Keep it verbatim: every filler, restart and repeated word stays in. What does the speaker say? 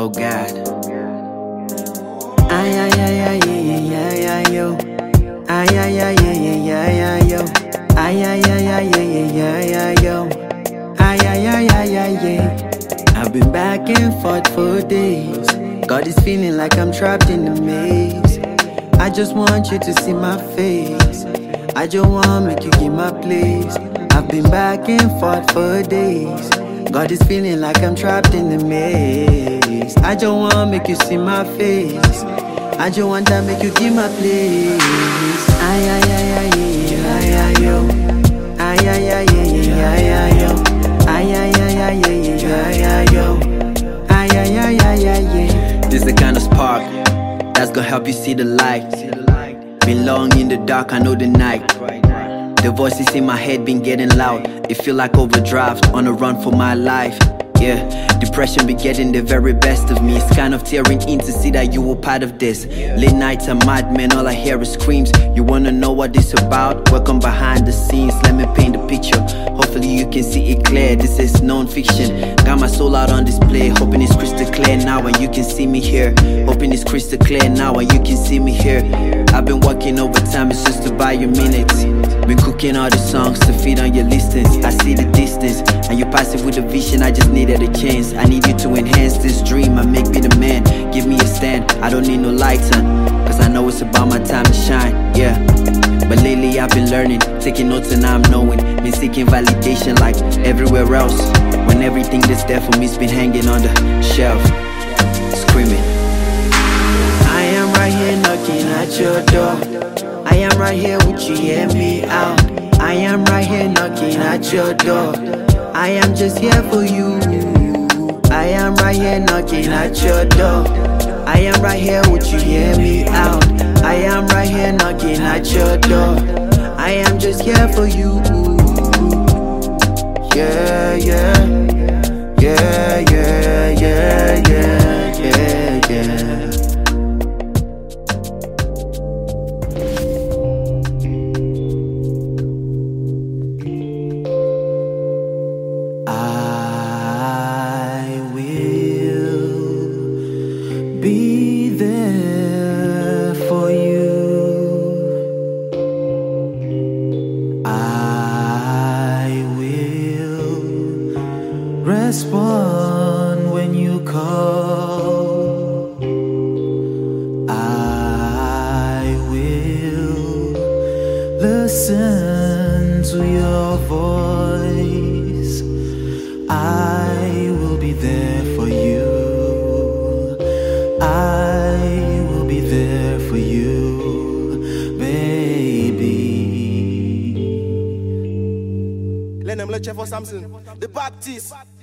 Oh God. Ay, ay, ay, ay, ay, ay, ay, yo. Ay, ay, ay, ay, ay, ay, ay, yo. Ay, ay, ay, ay, ay, ay, ay, yo. Ay, ay, ay, ay, ay, ay. I've been back and forth for days. Got this feeling like I'm trapped in the maze. I just want you to see my face. I just want make you give my place. I've been back and forth for days. Got this feeling like I'm trapped in the maze. I just want make you see my face. I just want to make you give my place. Ay, ay, ay, ay, ay, ay, yo. Ay, ay, ay, ay, ay, ay, yo. Ay, ay, ay, ay, ay, ay, ay, yo. Ay, ay, ay, ay, ay, ay. This the kind of spark that's gonna help you see the light. Been long in the dark, I know the night. The voices in my head been getting loud. It feel like overdrive, on a run for my life. Yeah, depression be getting the very best of me. It's kind of tearing in to see that you were part of this. Late nights I'm mad, man, all I hear is screams. You wanna know what this about? Welcome behind the scenes, let me paint the picture. Hopefully you can see it clear, this is non-fiction. Got my soul out on display, hoping it's crystal clear now and you can see me here. Hoping it's crystal clear now and you can see me here. I've been working overtime, it's just to buy your minutes. Been cooking all the songs to feed on your listings. I see the distance, and you pass it with a vision, I just needed a chance. I need you to enhance this dream and make me the man. Give me a stand, I don't need no lights on, cause I know it's about my time to shine, yeah. But lately I've been learning, taking notes and I'm knowing. Been seeking validation like everywhere else, when everything that's there for me's been hanging on the shelf, screaming. I am right here knocking at your door. I am right here, would you hear me out? I am right here knocking at your door. I am just here for you. I am right here knocking at your door. I am right here, would you hear me out? I am right here knocking at your door. I am just here for you. Yeah, yeah. Yeah, yeah, yeah, yeah, yeah, yeah. Be there for you. I will respond when you call. I will listen to your voice. I will be there for you. I will be there for you, baby. Let them let you for Samson, the Baptist.